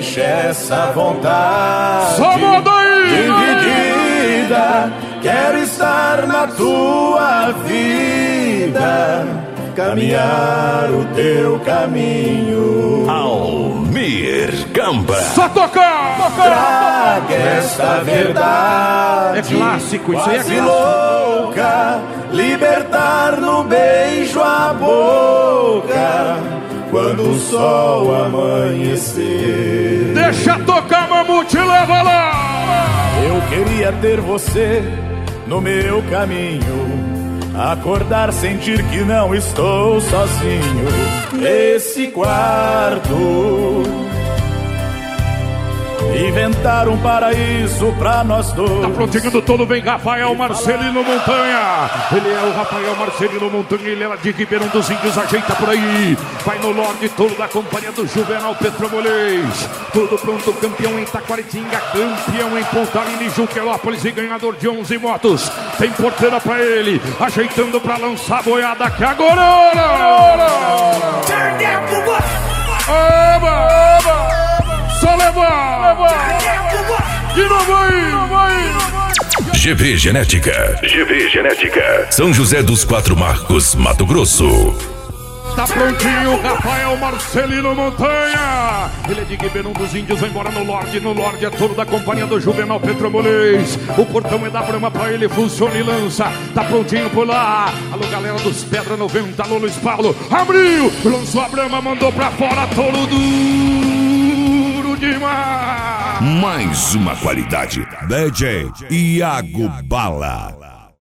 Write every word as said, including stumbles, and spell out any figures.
deixe essa vontade só manda aí. Dividida, quero estar na tua vida, caminhar o teu caminho. Almir Gamba. Só tocar, tocar. Traga esta verdade. É clássico, isso aí é quase clássico. louca, libertar no beijo a boca, quando o sol amanhecer. Deixa tocar, Mamute, leva lá. Eu queria ter você no meu caminho, acordar, sentir que não estou sozinho nesse quarto, inventar um paraíso pra nós dois. Tá prontinho do todo, vem Rafael Marcelino Montanha. Ele é o Rafael Marcelino Montanha, ele é lá de Ribeirão dos Índios, ajeita por aí. Vai no Lorde todo da companhia do Juvenal Petromolês. Tudo pronto, campeão em Taquaritinga, campeão em Pontalina e Juquelópolis e ganhador de onze motos. Tem porteira pra ele, ajeitando pra lançar a boiada que agora é hora. Oba, oba. Só levar, de novo aí, G V Genética. G V Genética. São José dos Quatro Marcos, Mato Grosso. Tá prontinho, Rafael Marcelino Montanha. Ele é de Ribeirão dos Índios, vai embora no Lorde. No Lorde é todo da companhia do Juvenal Petromolês. O portão é da Brama pra ele, funciona e lança. Tá prontinho por lá. Alô, galera dos Pedra noventa, alô, Luiz Paulo. Abriu, lançou a Brama, mandou pra fora, todo duro demais. Mais uma qualidade. D J Iago Bala.